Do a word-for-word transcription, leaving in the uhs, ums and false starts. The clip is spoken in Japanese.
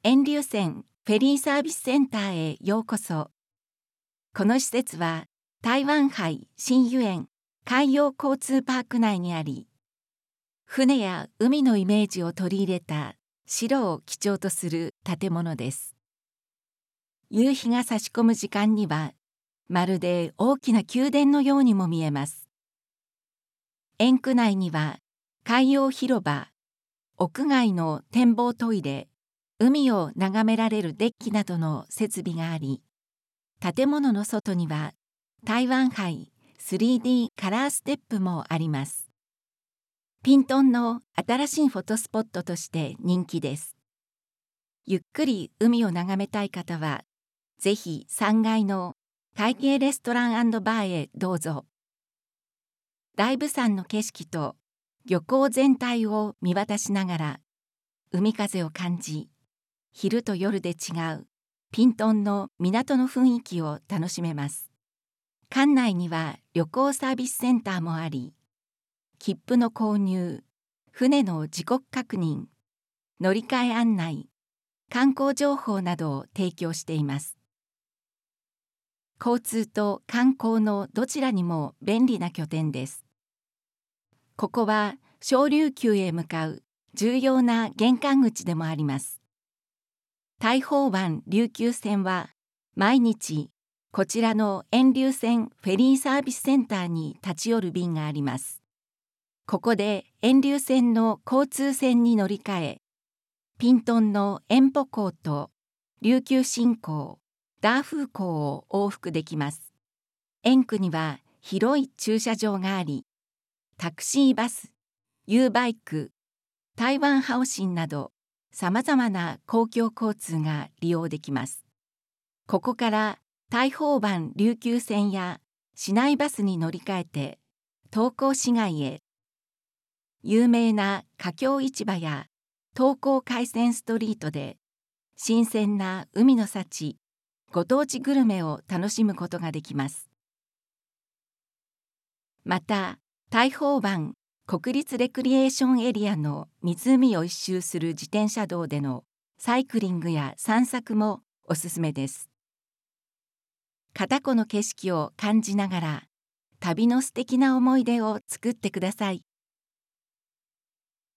遠流線フェリーサービスセンターへようこそ。この施設は台湾海新油園海洋交通パーク内にあり、船や海のイメージを取り入れた白を基調とする建物です。夕日が差し込む時間には、まるで大きな宮殿のようにも見えます。園区内には海洋広場、屋外の展望トイレ、海を眺められるデッキなどの設備があり、建物の外には台湾海 スリーディー カラーステップもあります。ピントンの新しいフォトスポットとして人気です。ゆっくり海を眺めたい方は、ぜひさんがいの会計レストラン&バーへどうぞ。大釜山の景色と漁港全体を見渡しながら、海風を感じ、昼と夜で違うピントンの港の雰囲気を楽しめます。館内には旅行サービスセンターもあり、切符の購入、船の時刻確認、乗り換え案内、観光情報などを提供しています。交通と観光のどちらにも便利な拠点です。ここは小琉球へ向かう重要な玄関口でもあります。大鵬湾琉球線は毎日こちらの遠流線フェリーサービスセンターに立ち寄る便があります。ここで遠流線の交通線に乗り換え、ピントンの延浦港と琉球新港、ダーフー港を往復できます。園区には広い駐車場があり、タクシーバス、Uバイク、台湾ハオシンなどさまざまな公共交通が利用できます。ここから大鵬湾琉球線や市内バスに乗り換えて東港市街へ。有名な華僑市場や東港海鮮ストリートで新鮮な海の幸、ご当地グルメを楽しむことができます。また、大鵬湾国立レクリエーションエリアの湖を一周する自転車道でのサイクリングや散策もおすすめです。片湖の景色を感じながら、旅の素敵な思い出を作ってください。